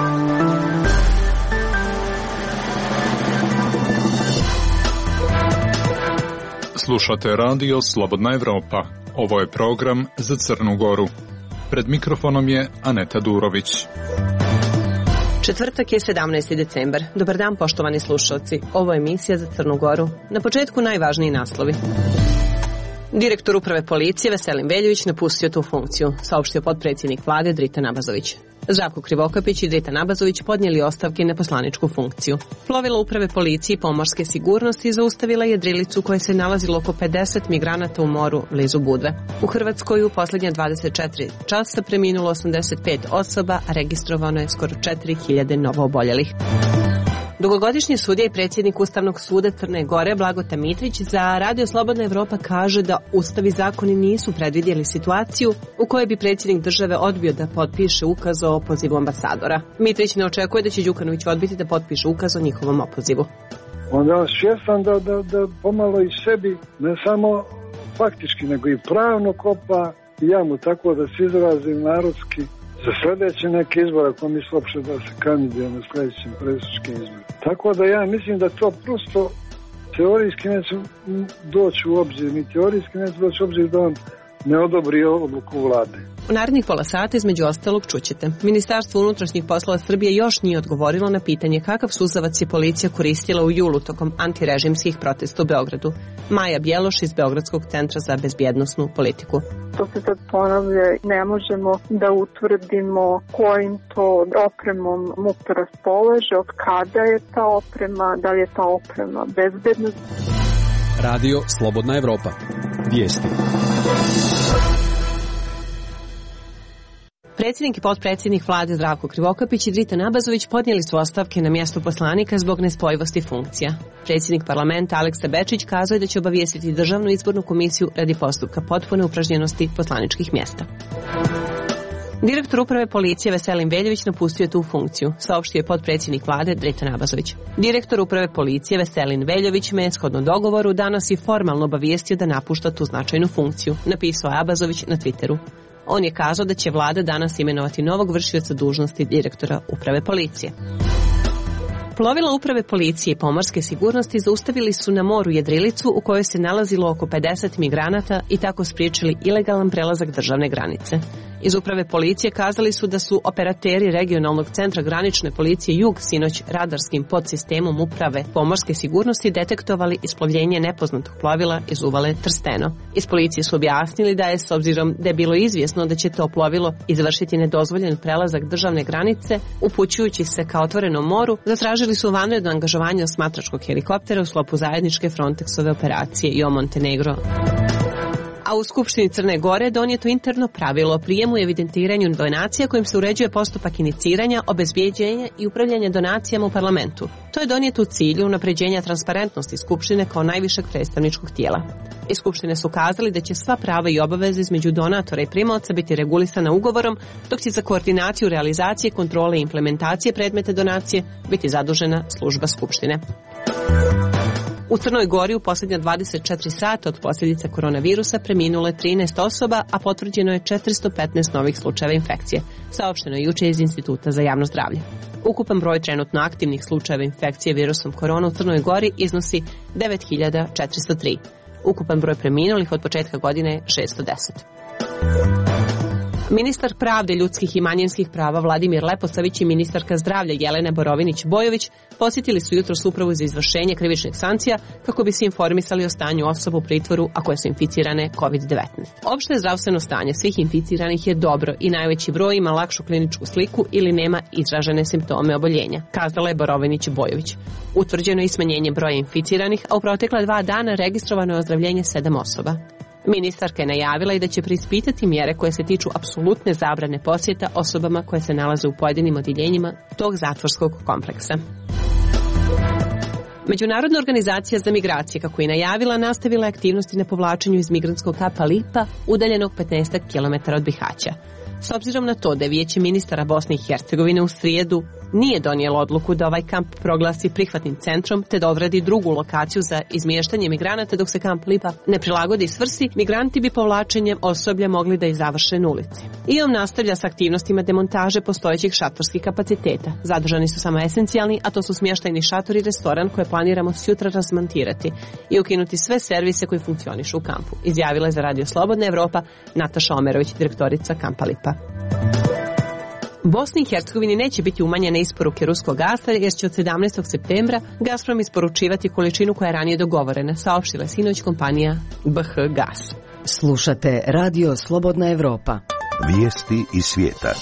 Slušate radio Slobodna Evropa. Ovo je program za Crnu Goru. Pred mikrofonom je Aneta Durović. Četvrtak je 17. decembar. Dobar dan, poštovani slušalci. Ovo je emisija za Crnu Goru. Na početku najvažniji naslovi. Direktor uprave policije Veselin Veljović napustio tu funkciju, saopštio potpredsjednik vlade Dritan Abazović. Žarko Krivokapić i Dritan Abazović podnijeli ostavke na poslaničku funkciju. Plovilo uprave policije i pomorske sigurnosti zaustavila jedrilicu u kojoj se nalazilo oko 50 migranata u moru blizu Budve. U Hrvatskoj u posljednja 24 časa preminulo 85 osoba, a registrovano je skoro 4000 novooboljelih. Dugogodišnji sudija i predsjednik Ustavnog suda Crne Gore Blagota Mitrić za Radio Slobodna Evropa kaže da Ustav i zakoni nisu predvidjeli situaciju u kojoj bi predsjednik države odbio da potpiše ukaz o opozivu ambasadora. Mitrić ne očekuje da će Đukanović odbiti da potpiše ukaz o njihovom opozivu. Onda je svjestan da pomalo i sebi ne samo faktički nego i pravno kopa jamu, tako da se izrazim narodski za sljedeće neke izbore, ako misli uopšte da se kandiduje na sljedećim predsjedničkim izborima. Tako da ja mislim da to prosto teorijski neće doći u obzir, ni teorijski neće doći u obzir da on ne odobri odluku vlade. U narednih pola sata između ostalog čućete. Ministarstvo unutrašnjih poslova Srbije još nije odgovorilo na pitanje kakav suzavac je policija koristila u julu tokom antirežimskih protesta u Beogradu. Maja Bjeloš iz Beogradskog centra za bezbjednosnu politiku. To se sad ponavlja, ne možemo da utvrdimo kojim to opremom MUP raspolaže, od kada je ta oprema, da li je ta oprema bezbedna. Radio Slobodna Evropa. Vijesti. Predsjednik i potpredsjednik vlade Žarko Krivokapić i Dritan Abazović podnijeli su ostavke na mjesto poslanika zbog nespojivosti funkcija. Predsjednik parlamenta Aleksa Bečić kazao je da će obavijestiti Državnu izbornu komisiju radi postupka potpune upražnjenosti poslaničkih mjesta. Direktor uprave policije Veselin Veljović napustio tu funkciju, saopštio je potpredsjednik vlade Dritan Abazović. Direktor uprave policije Veselin Veljović me je shodno dogovoru danas i formalno obavijestio da napušta tu značajnu funkciju, napisao je Abazović na Twitteru. On je kazao da će vlada danas imenovati novog vršioca dužnosti direktora uprave policije. Plovila uprave policije i pomorske sigurnosti zaustavili su na moru jedrilicu u kojoj se nalazilo oko 50 migranata i tako spriječili ilegalan prelazak državne granice. Iz uprave policije kazali su da su operateri regionalnog centra granične policije Jug sinoć radarskim podsistemom uprave pomorske sigurnosti detektovali isplovljenje nepoznatog plovila iz uvale Trsteno. Iz policije su objasnili da je, s obzirom da je bilo izvjesno da će to plovilo izvršiti nedozvoljen prelazak državne granice, upućujući se ka otvorenom moru, zatražili su vanredno angažovanje osmatračkog helikoptera u sklopu zajedničke Frontexove operacije i o Montenegro. A u Skupštini Crne Gore donijeto interno pravilo o prijemu i evidentiranju donacija kojim se uređuje postupak iniciranja, obezbjeđenja i upravljanja donacijama u parlamentu. To je donijeto u cilju unapređenja transparentnosti Skupštine kao najvišeg predstavničkog tijela. Iz Skupštine su kazali da će sva prava i obaveze između donatora i primaoca biti regulisana ugovorom, dok će za koordinaciju realizacije, kontrole i implementacije predmeta donacije biti zadužena služba Skupštine. U Crnoj Gori u posljednja 24 sata od posljedica koronavirusa preminulo je 13 osoba, a potvrđeno je 415 novih slučajeva infekcije, saopšteno je jučer iz Instituta za javno zdravlje. Ukupan broj trenutno aktivnih slučajeva infekcije virusom korona u Crnoj Gori iznosi 9403. Ukupan broj preminulih od početka godine je 610. Ministar pravde, ljudskih i manjinskih prava Vladimir Leposavić i ministarka zdravlja Jelena Borovinić-Bojović posjetili su jutros upravu za izvršenje krivičnih sankcija kako bi se informisali o stanju osoba u pritvoru, a koje su inficirane COVID-19. Opšte zdravstveno stanje svih inficiranih je dobro i najveći broj ima lakšu kliničku sliku ili nema izražene simptome oboljenja, kazala je Borovinić-Bojović. Utvrđeno je i smanjenje broja inficiranih, a u protekla 2 dana registrovano je ozdravljenje 7 osoba. Ministarka je najavila i da će preispitati mjere koje se tiču apsolutne zabrane posjeta osobama koje se nalaze u pojedinim odjeljenjima tog zatvorskog kompleksa. Međunarodna organizacija za migracije, kako je najavila, nastavila aktivnosti na povlačenju iz migrantskog kapa Lipa, udaljenog 15 km od Bihaća. S obzirom na to da je Vijeće ministara Bosne i Hercegovine u srijedu nije donijelo odluku da ovaj kamp proglasi prihvatnim centrom te da odredi drugu lokaciju za izmještanje migranata dok se kamp Lipa ne prilagodi svrsi, migranti bi povlačenjem osoblja mogli da ih završe na ulici. I on nastavlja s aktivnostima demontaže postojećih šatorskih kapaciteta. Zadržani su samo esencijalni, a to su smještajni šator i restoran koje planiramo sutra razmontirati i ukinuti sve servise koji funkcionišu u kampu, izjavila je za Radio Slobodna Evropa Nataša Omerović, direktorica kampa Lipa. Bosni i Hercegovini neće biti umanjene isporuke ruskog gasa jer će od 17. septembra Gazprom isporučivati količinu koja je ranije dogovorena, saopštila je sinoć kompanija BH Gas. Slušate Radio Slobodna Evropa. Vijesti iz svijeta.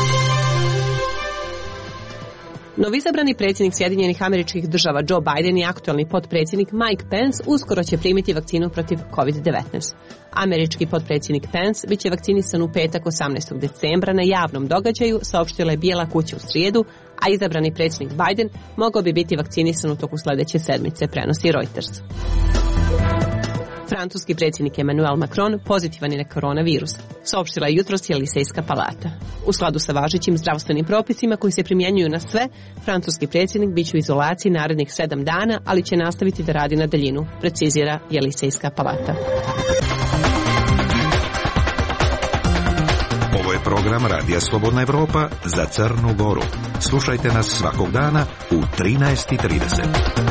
Novizabrani predsjednik Sjedinjenih Američkih Država Joe Biden i aktualni potpredsjednik Mike Pence uskoro će primiti vakcinu protiv COVID-19. Američki potpredsjednik Pence bit će vakcinisan u petak 18. decembra na javnom događaju, saopštila je Bijela kuća u srijedu, a izabrani predsjednik Biden mogao bi biti vakcinisan u toku sljedeće sedmice, prenosi Reuters. Francuski predsjednik Emmanuel Macron pozitivan je na koronavirus, saopštila je jutros Jelisejska palata. U skladu sa važećim zdravstvenim propisima koji se primjenjuju na sve, francuski predsjednik bit će u izolaciji narednih 7 dana, ali će nastaviti da radi na daljinu, precizira Jelisejska palata. Ovo je program Radija Slobodna Evropa za Crnu Goru. Slušajte nas svakog dana u 13:30.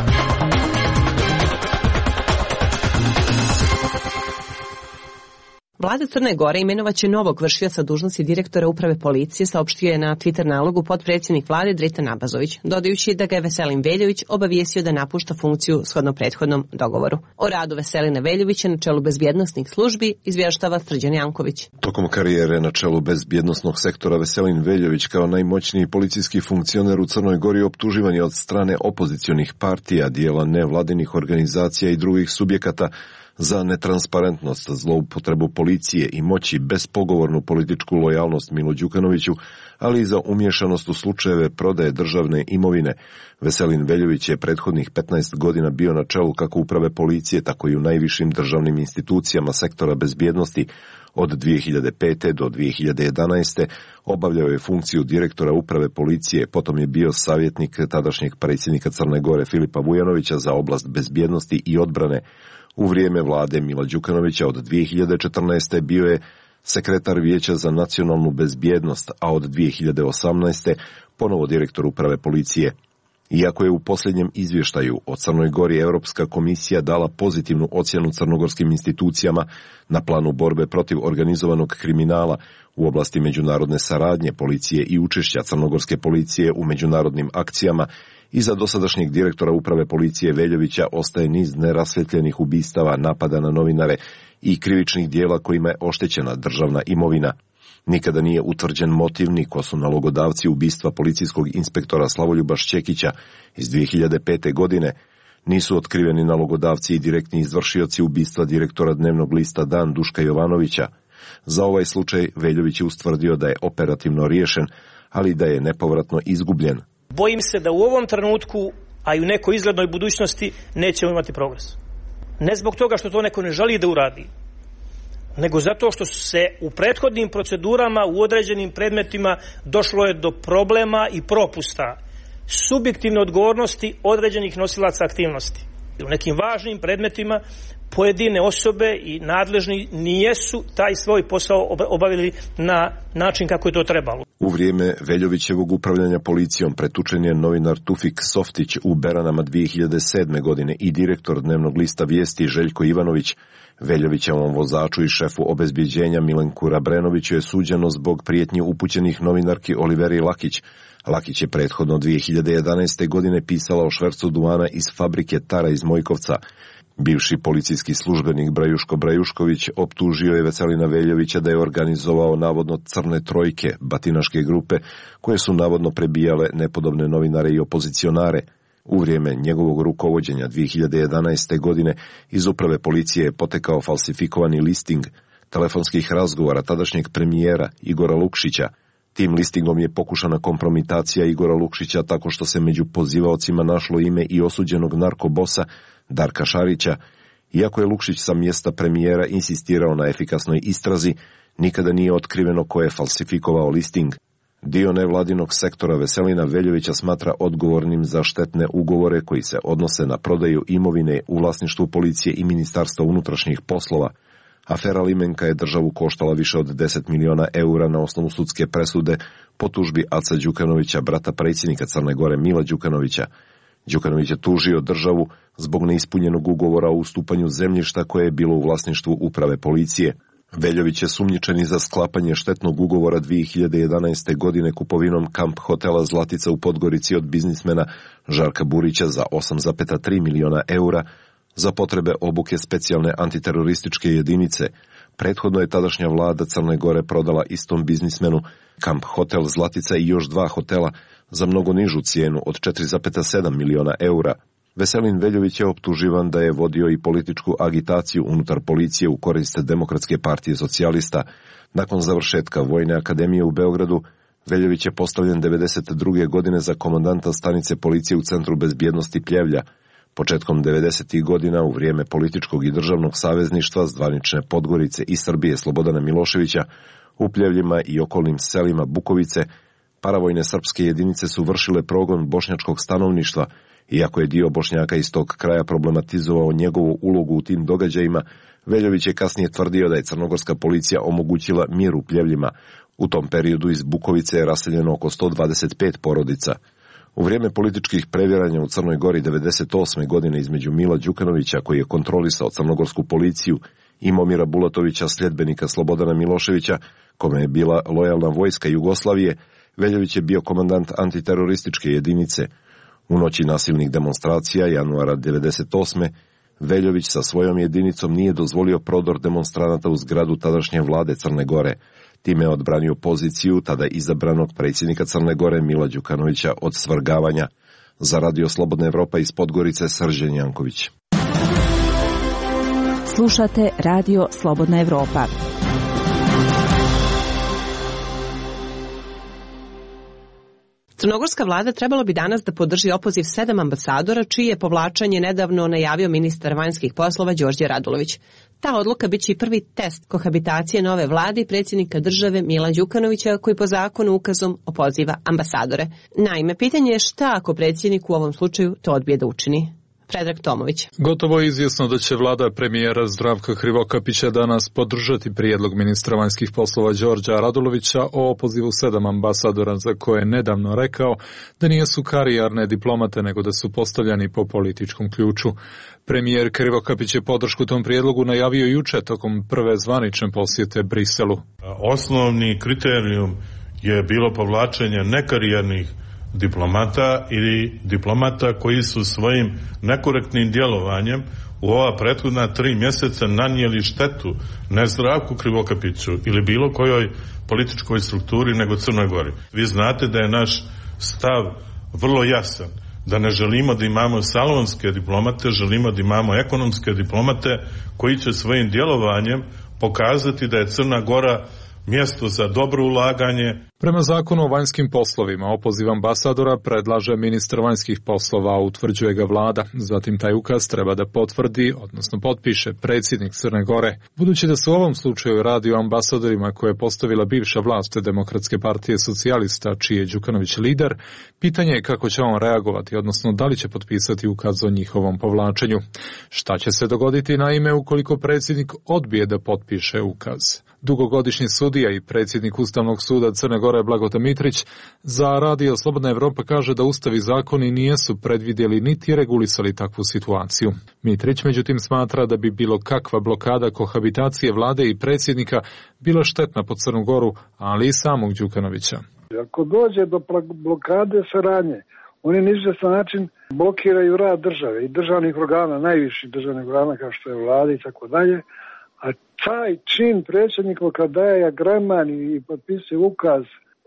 Vlada Crne Gore imenovat će novog vršioca dužnosti direktora uprave policije, saopštio je na Twitter nalogu potpredsjednik vlade Dritan Abazović, dodajući da ga je Veselin Veljović obavijestio da napušta funkciju shodno prethodnom dogovoru. O radu Veselina Veljovića na čelu bezbjednosnih službi izvještava Srđan Janković. Tokom karijere na čelu bezbjednosnog sektora Veselin Veljović kao najmoćniji policijski funkcioner u Crnoj Gori optuživan je od strane opozicionih partija, dijela nevladinih organizacija i drugih subjekata za netransparentnost, zloupotrebu policije i moći, bespogovornu političku lojalnost Milo Đukanoviću, ali i za umješanost u slučajeve prodaje državne imovine. Veselin Veljović je prethodnih 15 godina bio na čelu kako uprave policije, tako i u najvišim državnim institucijama sektora bezbjednosti. Od 2005. do 2011. obavljao je funkciju direktora uprave policije, potom je bio savjetnik tadašnjeg predsjednika Crne Gore Filipa Vujanovića za oblast bezbjednosti i odbrane. U vrijeme vlade Mila Đukanovića od 2014. bio je sekretar Vijeća za nacionalnu bezbjednost, a od 2018. ponovo direktor uprave policije. Iako je u posljednjem izvještaju o Crnoj Gori Europska komisija dala pozitivnu ocjenu crnogorskim institucijama na planu borbe protiv organizovanog kriminala u oblasti međunarodne saradnje policije i učešća crnogorske policije u međunarodnim akcijama, iza dosadašnjeg direktora uprave policije Veljovića ostaje niz nerasvjetljenih ubistava, napada na novinare i krivičnih dijela kojima je oštećena državna imovina. Nikada nije utvrđen motiv ni ko su nalogodavci ubistva policijskog inspektora Slavoljuba Šćekića iz 2005. godine. Nisu otkriveni nalogodavci i direktni izvršioci ubistva direktora dnevnog lista Dan Duška Jovanovića. Za ovaj slučaj Veljović je ustvrdio da je operativno riješen, ali da je nepovratno izgubljen. Bojim se da u ovom trenutku, a i u nekoj izglednoj budućnosti, nećemo imati progres. Ne zbog toga što to neko ne želi da uradi, nego zato što se u prethodnim procedurama u određenim predmetima došlo je do problema i propusta subjektivne odgovornosti određenih nosilaca aktivnosti. U nekim važnim predmetima pojedine osobe i nadležni nijesu taj svoj posao obavili na način kako je to trebalo. U vrijeme Veljovićevog upravljanja policijom pretučen je novinar Tufik Softić u Beranama 2007. godine i direktor dnevnog lista Vijesti Željko Ivanović. Veljovićevom vozaču i šefu obezbjeđenja Milenku Rabrenoviću je suđeno zbog prijetnji upućenih novinarki Oliveri Lakić. Lakić je prethodno 2011. godine pisala o švercu duvana iz fabrike Tara iz Mojkovca. Bivši policijski službenik Brajuško Brajušković optužio je Veselina Veljovića da je organizovao navodno crne trojke, batinaške grupe, koje su navodno prebijale nepodobne novinare i opozicionare. U vrijeme njegovog rukovođenja 2011. godine iz uprave policije je potekao falsifikovani listing telefonskih razgovora tadašnjeg premijera Igora Lukšića. Tim listingom je pokušana kompromitacija Igora Lukšića tako što se među pozivaocima našlo ime i osuđenog narkobosa Darka Šarića. Iako je Lukšić sa mjesta premijera insistirao na efikasnoj istrazi, nikada nije otkriveno ko je falsifikovao listing. Dio nevladinog sektora Veselina Veljovića smatra odgovornim za štetne ugovore koji se odnose na prodaju imovine u vlasništvu policije i Ministarstva unutrašnjih poslova. Afera Limenka je državu koštala više od 10 miliona eura na osnovu sudske presude po tužbi Aca Đukanovića, brata predsjednika Crne Gore Mila Đukanovića. Đukanović je tužio državu zbog neispunjenog ugovora o ustupanju zemljišta koje je bilo u vlasništvu uprave policije. Veljović je sumnjičen za sklapanje štetnog ugovora 2011. godine kupovinom kamp hotela Zlatica u Podgorici od biznismena Žarka Burića za 8,3 miliona eura za potrebe obuke specijalne antiterorističke jedinice. Prethodno je tadašnja vlada Crne Gore prodala istom biznismenu kamp hotel Zlatica i još 2 hotela za mnogo nižu cijenu od 4,7 miliona eura. Veselin Veljović je optuživan da je vodio i političku agitaciju unutar policije u korist Demokratske partije socijalista. Nakon završetka Vojne akademije u Beogradu, Veljović je postavljen 1992. godine za komandanta stanice policije u Centru bezbjednosti Pljevlja. Početkom 90. godina, u vrijeme političkog i državnog savezništva zvanične Podgorice i Srbije Slobodana Miloševića, u Pljevljima i okolnim selima Bukovice, paravojne srpske jedinice su vršile progon bošnjačkog stanovništva. Iako je dio Bošnjaka iz tog kraja problematizovao njegovu ulogu u tim događajima, Veljović je kasnije tvrdio da je crnogorska policija omogućila mir u Pljevljima. U tom periodu iz Bukovice je raseljeno oko 125 porodica. U vrijeme političkih previranja u Crnoj Gori 1998. godine između Mila Đukanovića, koji je kontrolisao crnogorsku policiju, i Momira Bulatovića, sljedbenika Slobodana Miloševića, kome je bila lojalna vojska Jugoslavije, Veljović je bio komandant antiterorističke jedinice. U noći nasilnih demonstracija januara 1998. Veljović sa svojom jedinicom nije dozvolio prodor demonstranata u zgradu tadašnje vlade Crne Gore. Time je odbranio poziciju tada izabranog predsjednika Crne Gore Mila Đukanovića od svrgavanja. Za Radio Slobodna Evropa iz Podgorice, Srđan Janković. Slušate Radio Slobodna Evropa. Crnogorska vlada trebalo bi danas da podrži opoziv 7 ambasadora, čiji je povlačenje nedavno najavio ministar vanjskih poslova Đorđe Radulović. Ta odluka biće i prvi test kohabitacije nove vlade i predsjednika države Mila Đukanovića, koji po zakonu ukazom opoziva ambasadore. Naime, pitanje je šta ako predsjednik u ovom slučaju to odbije da učini. Predrag Tomović. Gotovo je izvjesno da će vlada premijera Zdravka Krivokapića danas podržati prijedlog ministra vanjskih poslova Đorđa Radulovića o opozivu 7 ambasadora za koje je nedavno rekao da nisu karijerne diplomate nego da su postavljani po političkom ključu. Premijer Krivokapić je podršku tom prijedlogu najavio juče tokom prve zvanične posjete Briselu. Osnovni kriterijum je bilo povlačenje nekarijernih diplomata ili diplomata koji su svojim nekorektnim djelovanjem u ova prethodna 3 mjeseca nanijeli štetu ne Zdravku Krivokapiću ili bilo kojoj političkoj strukturi nego Crnoj Gori. Vi znate da je naš stav vrlo jasan, da ne želimo da imamo salonske diplomate, želimo da imamo ekonomske diplomate koji će svojim djelovanjem pokazati da je Crna Gora mjesto za dobro ulaganje. Prema zakonu o vanjskim poslovima, opoziv ambasadora predlaže ministar vanjskih poslova, utvrđuje ga vlada. Zatim taj ukaz treba da potvrdi, odnosno potpiše predsjednik Crne Gore. Budući da se u ovom slučaju radi o ambasadorima koje je postavila bivša vlast Demokratske partije socijalista, čiji je Đukanović lider, pitanje je kako će on reagovati, odnosno da li će potpisati ukaz o njihovom povlačenju. Šta će se dogoditi naime ukoliko predsjednik odbije da potpiše ukaz? Dugogodišnji sudija i predsjednik Ustavnog suda Crne Gore Blagoje Mitrić za Radio Slobodna Evropa kaže da Ustav i zakoni nijesu predvidjeli niti regulisali takvu situaciju. Mitrić međutim smatra da bi bilo kakva blokada kohabitacije vlade i predsjednika bila štetna po Crnu Goru, ali i samog Đukanovića. Ako dođe do blokade saradnje, oni na izvjestan način blokiraju rad države i državnih organa, najviših državnih organa kao što je vlada i tako dalje. A taj čin predsjednikov kad daje agraman i potpisuje ukaz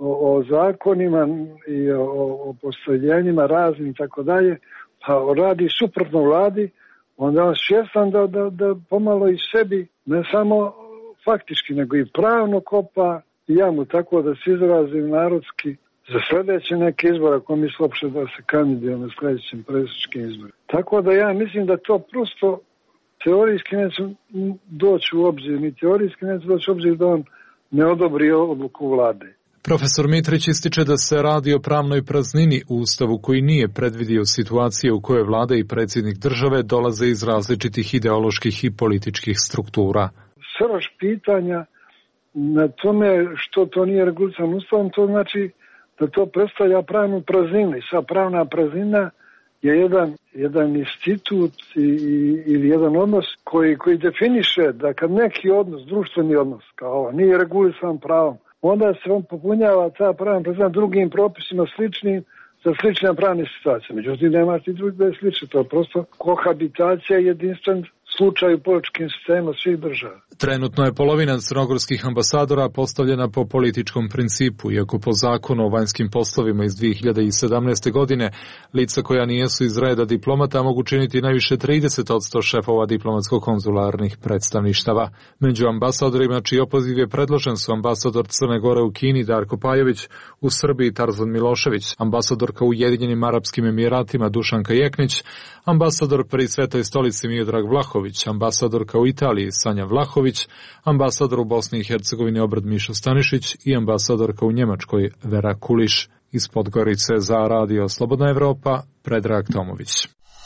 o zakonima i o postavljenjima raznim i tako dalje, pa radi suprotno vladi, onda on svjestan da pomalo i sebi ne samo faktički nego i pravno kopa jamu, tako da se izrazim narodski za sljedeće neke izbore, ako misli uopšte da se kandiduje na sljedećim predsjedničkim izborima. Tako da ja mislim da to prosto teorijski neće doći u obzir, ni teorijski neće doći u obzir da on ne odobri odluku vlade. Profesor Mitrić ističe da se radi o pravnoj praznini u Ustavu koji nije predvidio situacije u kojoj vlada i predsjednik države dolaze iz različitih ideoloških i političkih struktura. Srž pitanja na tome što to nije regulisano Ustavom, to znači da to predstavlja pravnu prazninu. I sva pravna praznina je jedan institut ili jedan odnos koji definiše da kad neki odnos, društveni odnos, kao nije regulisan pravom, onda se on popunjava ta pravna praznina drugim propisima sličnim za slične pravne situacije. Međutim, nemaš ti drugi da je slično. To je prosto kohabitacija i jedinstven slučaj u političkim sistemima svih država. Trenutno je polovina crnogorskih ambasadora postavljena po političkom principu, iako po zakonu o vanjskim poslovima iz 2017. godine lica koja nijesu iz reda diplomata mogu činiti najviše 30% šefova diplomatsko-konzularnih predstavništava. Među ambasadorima čiji opoziv je predložen su ambasador Crne Gore u Kini Darko Pajović, u Srbiji Tarzan Milošević, ambasadorka u Ujedinjenim Arapskim Emiratima Dušanka Jeknić, ambasador pri Svetoj stolici Miodrag Vlahović, ambasadorka u Italiji Sanja Vlahović, ambasador u Bosni i Hercegovini Obrad Mišo Stanišić i ambasadorka u Njemačkoj Vera Kuliš. Iz Podgorice za Radio Slobodna Evropa, Predrag Tomović.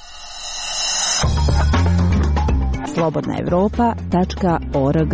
slobodnaevropa.org.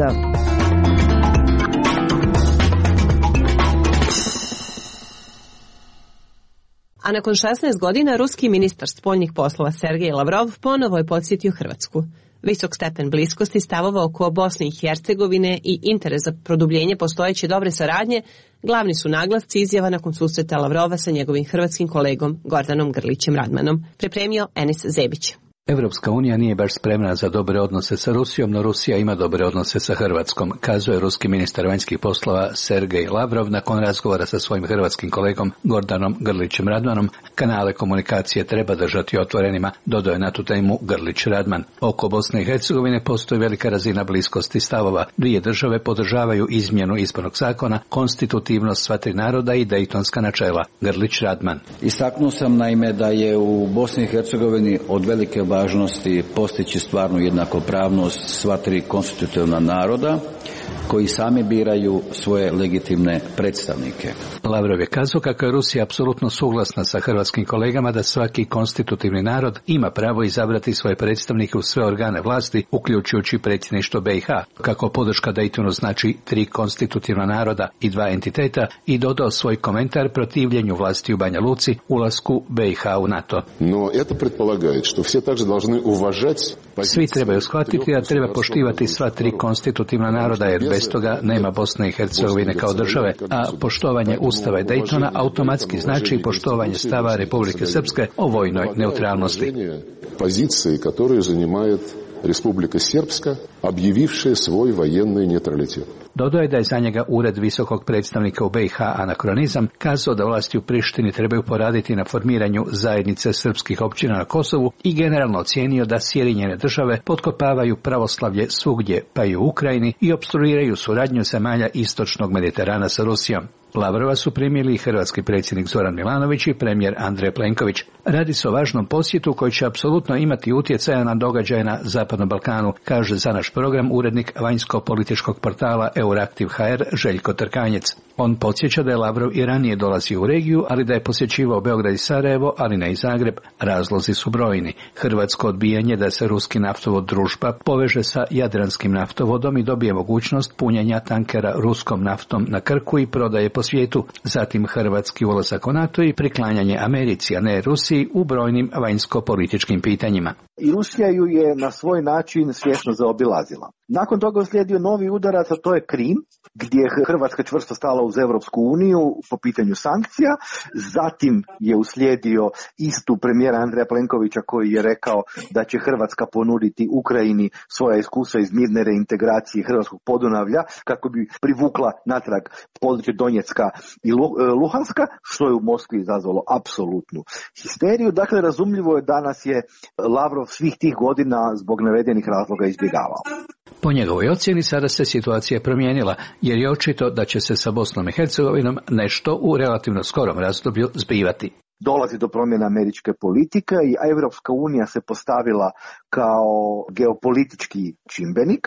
A nakon 16 godina ruski ministar spoljnih poslova Sergej Lavrov ponovo je podsjetio Hrvatsku. Visok stepen bliskosti stavova oko Bosne i Hercegovine i interes za produbljenje postojeće dobre saradnje glavni su naglasci izjava nakon susreta Lavrova sa njegovim hrvatskim kolegom Gordanom Grlićem Radmanom, pripremio Enis Zebić. Evropska unija nije baš spremna za dobre odnose sa Rusijom, no Rusija ima dobre odnose sa Hrvatskom, kazuje ruski ministar vanjskih poslova Sergej Lavrov nakon razgovora sa svojim hrvatskim kolegom Gordanom Grlićem Radmanom. Kanale komunikacije treba držati otvorenima, dodao je na tu temu Grlić Radman. Oko Bosne i Hercegovine postoji velika razina bliskosti stavova. Dvije države podržavaju izmjenu izbornog zakona, konstitutivnost sva tri naroda i dejtonska načela. Grlić Radman. Istaknuo sam naime da je u Bosni i Hercegovini od velike važnosti postići stvarnu jednakopravnost sva tri konstitutivna naroda koji sami biraju svoje legitimne predstavnike. Lavrov je kazao kako je Rusija apsolutno suglasna sa hrvatskim kolegama da svaki konstitutivni narod ima pravo izabrati svoje predstavnike u sve organe vlasti, uključujući predsjedništvo BiH, kako podrška Daytonu znači tri konstitutivna naroda i dva entiteta, i dodao svoj komentar protivljenju vlasti u Banja Luci, ulasku BiH u NATO. No, to pretpostavlja što svi također dužni uvažati. Svi trebaju shvatiti da treba poštivati sva tri konstitutivna naroda, jer bez toga nema Bosne i Hercegovine kao države, a poštovanje Ustava i Daytona automatski znači poštovanje stava Republike Srpske o vojnoj neutralnosti. Pozicije koje zauzima Republika Srpska, objavivši svoj vojenni neutralitet. Dodao je da je za njega ured visokog predstavnika u BiH anakronizam, kazao da vlasti u Prištini trebaju poraditi na formiranju zajednice srpskih općina na Kosovu i generalno ocijenio da Sjedinjene države potkopavaju pravoslavlje svugdje, pa i u Ukrajini, i opstruiraju suradnju zemalja istočnog Mediterana sa Rusijom. Lavrova su primili hrvatski predsjednik Zoran Milanović i premijer Andrej Plenković. Radi se o važnom posjetu koji će apsolutno imati utjecaja na događaje na Zapadnom Balkanu, kaže za naš program urednik vanjsko-političkog portala Euraktiv.hr Željko Trkanjec. On podsjeća da je Lavrov i ranije dolazio u regiju, ali da je posjećivao Beograd i Sarajevo, ali ne i Zagreb. Razlozi su brojni. Hrvatsko odbijanje da se ruski naftovod Družba poveže sa Jadranskim naftovodom i dobije mogućnost punjenja tankera ruskom naftom na Krku i prodaje po svijetu. Zatim hrvatski ulazak u NATO i priklanjanje Americi, a ne Rusiji u brojnim vanjsko-političkim pitanjima. I Rusija ju je na svoj način svjesno zaobilazila. Nakon toga uslijedio novi udarac, a to je Krim, gdje je Hrvatska čvrsto stala uz Europsku uniju po pitanju sankcija. Zatim je uslijedio istup premijera Andreja Plenkovića koji je rekao da će Hrvatska ponuditi Ukrajini svoja iskustva iz mirne reintegracije Hrvatskog Podunavlja kako bi privukla natrag područje Donjecka i Luhanska, što je u Moskvi izazvalo apsolutnu histeriju. Dakle, razumljivo je da nas je Lavrov svih tih godina zbog navedenih razloga izbjegavao. Po njegovoj ocjeni sada se situacija promijenila, jer je očito da će se sa Bosnom i Hercegovinom nešto u relativno skorom razdoblju zbivati. Dolazi do promjene američke politike i Europska unija se postavila kao geopolitički čimbenik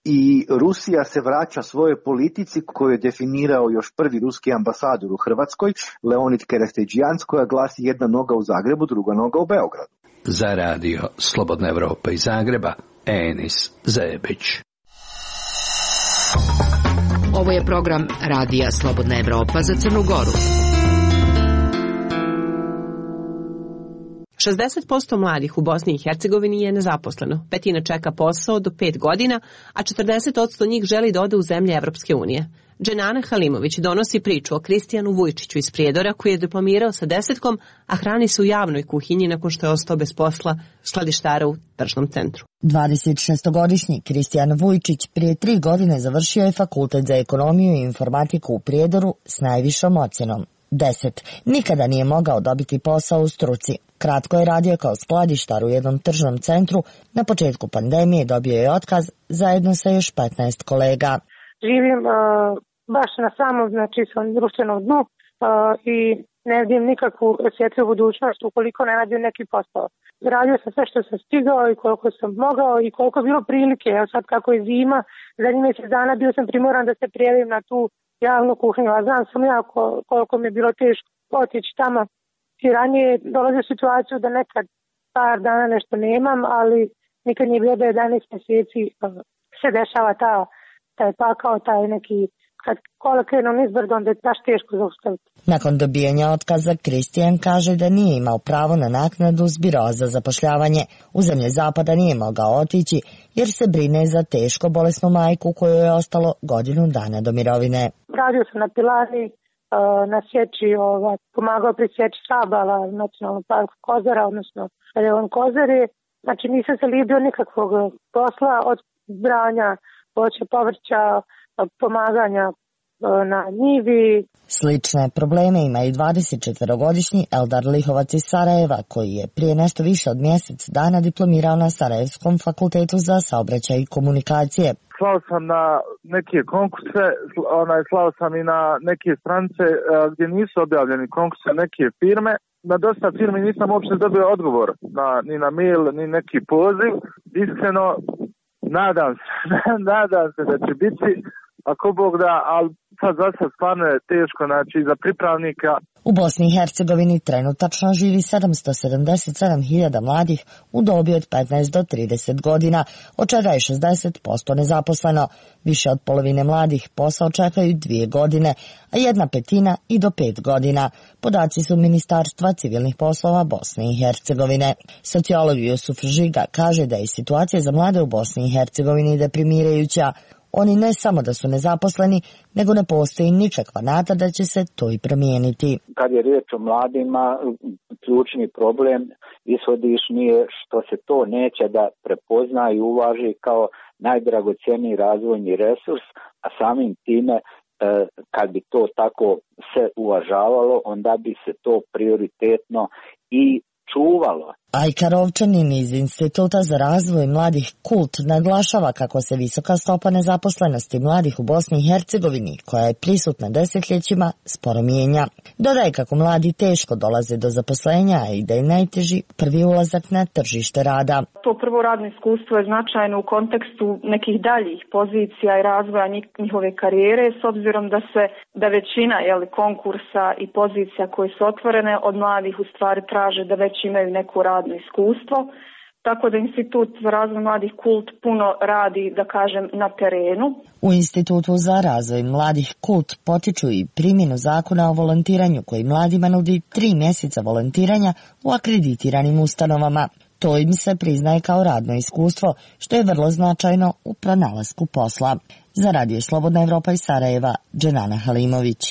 i Rusija se vraća svojoj politici koju je definirao još prvi ruski ambasador u Hrvatskoj, Leonid Kerestedžijan, koja glasi jedna noga u Zagrebu, druga noga u Beogradu. Za radio Slobodna Evropa iz Zagreba, Enis Zebić. Ovo je program Radija Slobodna Evropa za Crnu Goru. 60% mladih u Bosni i Hercegovini je nezaposleno. Petina čeka posao do 5 godina, a 40% njih želi da ode u zemlje Evropske unije. Dženana Halimović donosi priču o Kristijanu Vujčiću iz Prijedora koji je diplomirao sa 10, a hrani se u javnoj kuhinji nakon što je ostao bez posla skladištara u tržnom centru. 26-godišnji Kristijan Vujčić prije 3 godine završio je fakultet za ekonomiju i informatiku u Prijedoru s najvišom ocjenom 10. Nikada nije mogao dobiti posao u struci. Kratko je radio kao skladištar u jednom tržnom centru. Na početku pandemije dobio je otkaz zajedno sa još 15 kolega. Živim baš na samom, svom društvenom dnu i ne vidim nikakvu svjetlu budućnost ukoliko ne nađem neki posao. Radio sam sve što sam stigao i koliko sam mogao i koliko je bilo prilike. Evo sad kako je zima, zadnjih mjesec dana bio sam primoran da se prijavim na tu javnu kuhinju, a znam sam ja koliko mi je bilo teško otići tamo. I ranije dolazio u situaciju da nekad par dana nešto nemam, ali nikad nije bilo da 11 mjeseci se dešava taj pakao, taj neki, kad kola krenu nizbrdo, onda je baš teško zaustaviti. Nakon dobijanja otkaza, Kristijan kaže da nije imao pravo na naknadu s biroa za zapošljavanje. U zemlje zapada nije mogao otići jer se brine za teško bolesnu majku kojoj je ostalo godinu dana do mirovine. Radio sam na pilani, na sječi, pomagao pri sječi stabala u Nacionalnom parku Kozara, odnosno Reon Kozare. Znači nisam se libio nikakvog posla od branja voća, povrća, pomaganja na njivi. Slične probleme ima i 24-godišnji Eldar Lihovac iz Sarajeva, koji je prije nešto više od mjesec dana diplomirao na Sarajevskom fakultetu za saobraćaj i komunikacije. Slao sam na neke konkurse, slao sam i na neke stranice gdje nisu objavljeni konkurse, neke firme. Na dosta firmi nisam uopće dobio odgovor, ni na mail, ni neki poziv. Iskreno, nadam se da će biti, ako Bog da, ali sad za sad stvarno je teško, za pripravnika. U Bosni i Hercegovini trenutačno živi 777.000 mladih u dobi od 15 do 30 godina, od čega je 60% nezaposleno. Više od polovine mladih posao čekaju 2 godine, a 1/5 i do 5 godina. Podaci su Ministarstva civilnih poslova Bosne i Hercegovine. Sociolog Jusuf Žiga kaže da je situacija za mlade u Bosni i Hercegovini deprimirajuća. Oni ne samo da su nezaposleni, nego ne postoji nikakva nada da će se to i promijeniti. Kad je riječ o mladima, ključni problem ishodišni je što se to neće da prepozna i uvaži kao najdragocjeniji razvojni resurs, a samim time kad bi to tako se uvažavalo, onda bi se to prioritetno i čuvalo. Ajka Rovčanin iz Instituta za razvoj mladih KULT naglašava kako se visoka stopa nezaposlenosti mladih u Bosni i Hercegovini, koja je prisutna desetljećima, sporo mijenja. Dodaje kako mladi teško dolaze do zaposlenja i da je najteži prvi ulazak na tržište rada. To prvo radno iskustvo je značajno u kontekstu nekih daljih pozicija i razvoja njihove karijere, s obzirom da većina konkursa i pozicija koje su otvorene od mladih u stvari traže da već imaju neku radno iskustvo, tako da Institut za razvoj mladih KULT puno radi, da kažem, na terenu. U Institutu za razvoj mladih KULT potiču i primjenu zakona o volontiranju koji mladima nudi 3 mjeseca volontiranja u akreditiranim ustanovama. To im se priznaje kao radno iskustvo, što je vrlo značajno u pronalasku posla. Za Radio Slobodna Evropa iz Sarajeva, Dženana Halimović.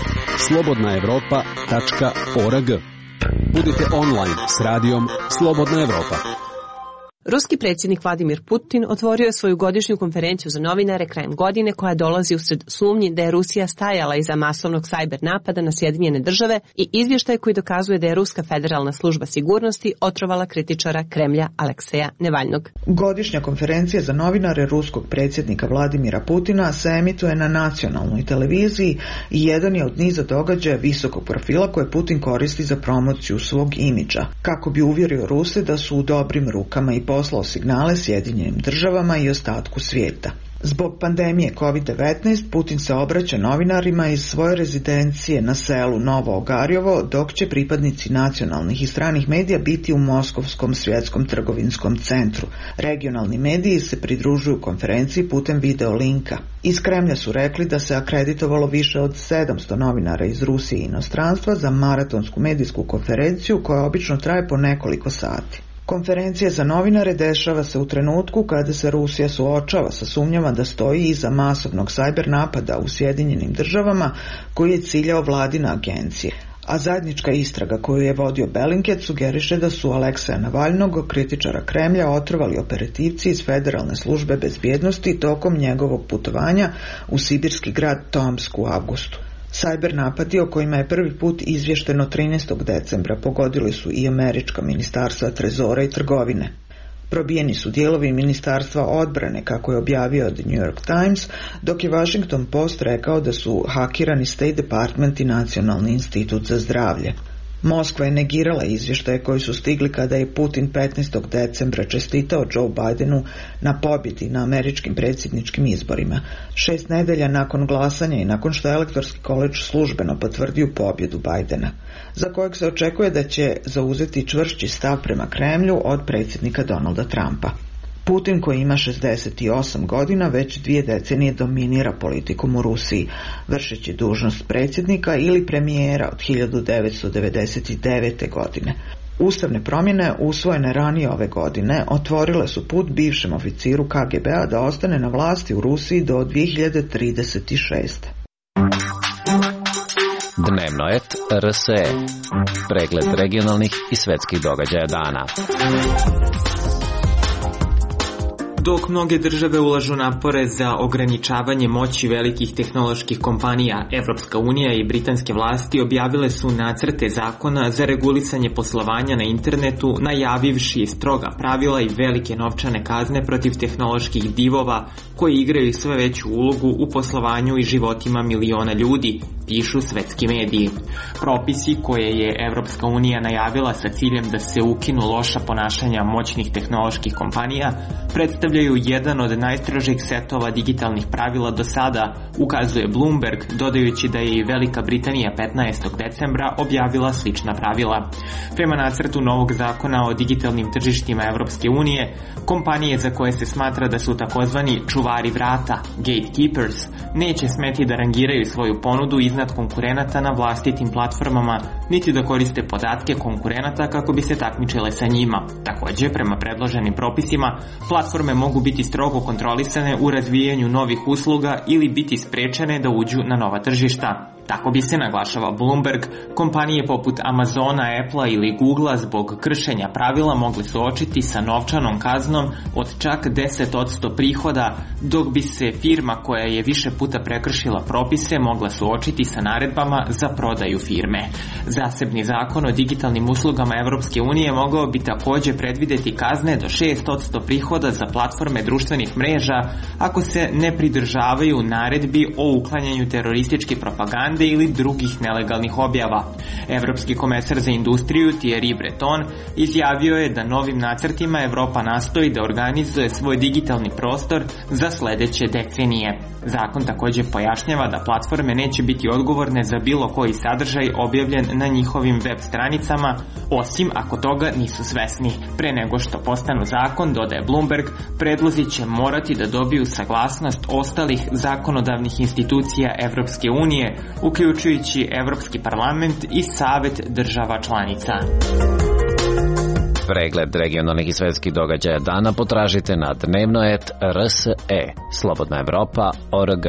slobodnaevropa.org. Budite online s radijom Slobodna Evropa. Ruski predsjednik Vladimir Putin otvorio je svoju godišnju konferenciju za novinare krajem godine koja dolazi usred sumnji da je Rusija stajala iza masovnog sajber napada na Sjedinjene Države i izvještaj koji dokazuje da je Ruska federalna služba sigurnosti otrovala kritičara Kremlja Alekseja Nevaljnog. Godišnja konferencija za novinare ruskog predsjednika Vladimira Putina se emituje na nacionalnoj televiziji i jedan je od niza događaja visokog profila koje Putin koristi za promociju svog imidža, kako bi uvjerio Ruse da su u dobrim rukama i poslao signale Sjedinjenim Državama i ostatku svijeta. Zbog pandemije COVID-19 Putin se obraća novinarima iz svoje rezidencije na selu Novo Ogarjovo, dok će pripadnici nacionalnih i stranih medija biti u Moskovskom svjetskom trgovinskom centru. Regionalni mediji se pridružuju konferenciji putem video linka. Iz Kremlja su rekli da se akreditovalo više od 700 novinara iz Rusije i inostranstva za maratonsku medijsku konferenciju koja obično traje po nekoliko sati. Konferencija za novinare dešava se u trenutku kada se Rusija suočava sa sumnjama da stoji iza masovnog sajber napada u Sjedinjenim Državama koji je ciljao vladine agencije. A zajednička istraga koju je vodio Bellingcat sugeriše da su Alekseja Navalnog, kritičara Kremlja, otrovali operativci iz Federalne službe bezbjednosti tokom njegovog putovanja u sibirski grad Tomsk u avgustu. Sajber napadi o kojima je prvi put izvješteno 13. decembra pogodili su i američka ministarstva trezora i trgovine. Probijeni su dijelovi ministarstva odbrane, kako je objavio The New York Times, dok je Washington Post rekao da su hakirani State Department i Nacionalni institut za zdravlje. Moskva je negirala izvještaje koji su stigli kada je Putin 15. decembra čestitao Joe Bidenu na pobjedi na američkim predsjedničkim izborima. 6 nedelja nakon glasanja i nakon što je Elektorski koledž službeno potvrdio pobjedu Bidena, za kojeg se očekuje da će zauzeti čvršći stav prema Kremlju od predsjednika Donalda Trumpa. Putin, koji ima 68 godina, već 2 decenije dominira politikom u Rusiji, vršeći dužnost predsjednika ili premijera od 1999. godine. Ustavne promjene usvojene ranije ove godine otvorile su put bivšem oficiru KGB-a da ostane na vlasti u Rusiji do 2036. Dnevnoet RSE. Pregled regionalnih i svetskih događaja dana. Dok mnoge države ulažu napore za ograničavanje moći velikih tehnoloških kompanija, Evropska unija i britanske vlasti objavile su nacrte zakona za regulisanje poslovanja na internetu, najavivši stroga pravila i velike novčane kazne protiv tehnoloških divova koji igraju sve veću ulogu u poslovanju i životima miliona ljudi, pišu svetski mediji. Propisi koje je Evropska unija najavila sa ciljem da se ukinu loša ponašanja moćnih tehnoloških kompanija predstavljaju jedan od najstrožih setova digitalnih pravila do sada, ukazuje Bloomberg, dodajući da je i Velika Britanija 15. decembra objavila slična pravila. Prema nacrtu novog zakona o digitalnim tržištima Evropske unije, kompanije za koje se smatra da su takozvani čuvari vrata, gatekeepers, neće smeti da rangiraju svoju ponudu iznad konkurenata na vlastitim platformama, niti da koriste podatke konkurenata kako bi se takmičile sa njima. Također, prema predloženim propisima, platforme mogu biti strogo kontrolisane u razvijanju novih usluga ili biti sprečene da uđu na nova tržišta. Tako bi se, naglašava Bloomberg, kompanije poput Amazona, Applea ili Googlea zbog kršenja pravila mogli suočiti sa novčanom kaznom od čak 10% prihoda, dok bi se firma koja je više puta prekršila propise mogla suočiti sa naredbama za prodaju firme. Zasebni zakon o digitalnim uslugama Evropske unije mogao bi također predvideti kazne do 6% prihoda za platforme društvenih mreža ako se ne pridržavaju naredbi o uklanjanju terorističke propagande ili drugih nelegalnih objava. Evropski komesar za industriju Thierry Breton izjavio je da novim nacrtima Evropa nastoji da organizuje svoj digitalni prostor za sljedeće decenije. Zakon također pojašnjava da platforme neće biti odgovorne za bilo koji sadržaj objavljen na njihovim web stranicama, osim ako toga nisu svesni. Pre nego što postanu zakon, dodaje Bloomberg, predlozi će morati da dobiju saglasnost ostalih zakonodavnih institucija Evropske unije, uključujući Evropski parlament i Savet država članica. Pregled regionalnih i svetskih događaja dana potražite na Dnevnoet RSE, Slobodna Evropa.org.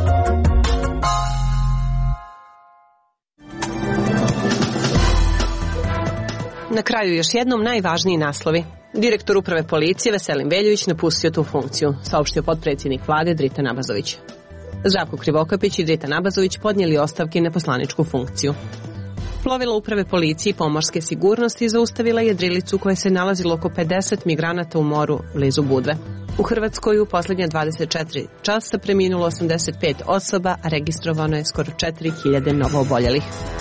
Na kraju još jednom najvažniji naslovi. Direktor uprave policije Veselin Veljović napustio tu funkciju, saopštio potpredsjednik vlade Dritan Abazović. Zdravko Krivokapić i Dritan Abazović podnijeli ostavke na poslaničku funkciju. Plovilo uprave policije i pomorske sigurnosti zaustavila jedrilicu koja se nalazila oko 50 migranata u moru blizu Budve. U Hrvatskoj u posljednja 24 časa preminulo 85 osoba, a registrovano je skoro 4000 novooboljelih.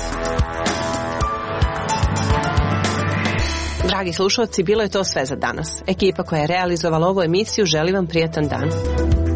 Dragi slušalci, bilo je to sve za danas. Ekipa koja je realizovala ovu emisiju želi vam prijatan dan.